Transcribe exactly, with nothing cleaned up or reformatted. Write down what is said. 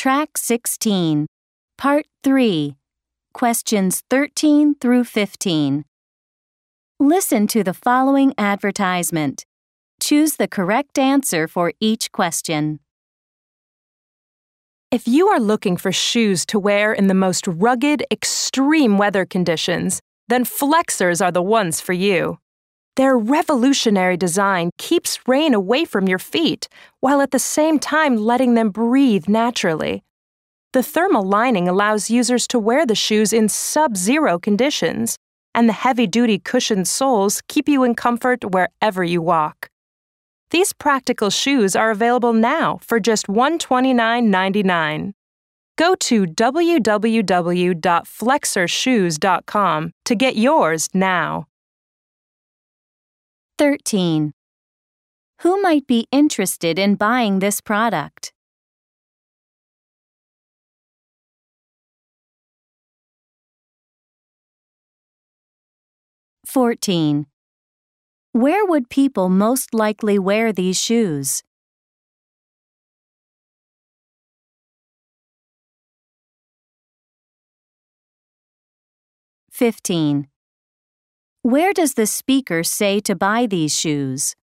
Track sixteen, Part three, Questions thirteen through fifteen. Listen to the following advertisement. Choose the correct answer for each question. If you are looking for shoes to wear in the most rugged, extreme weather conditions, then Flexors are the ones for you. Their revolutionary design keeps rain away from your feet, while at the same time letting them breathe naturally. The thermal lining allows users to wear the shoes in sub-zero conditions, and the heavy-duty cushioned soles keep you in comfort wherever you walk. These practical shoes are available now for just one hundred twenty-nine ninety-nine. Go to w w w dot flexor shoes dot com to get yours now. thirteen. Who might be interested in buying this product? fourteen. Where would people most likely wear these shoes? fifteen. Where does the speaker say to buy these shoes?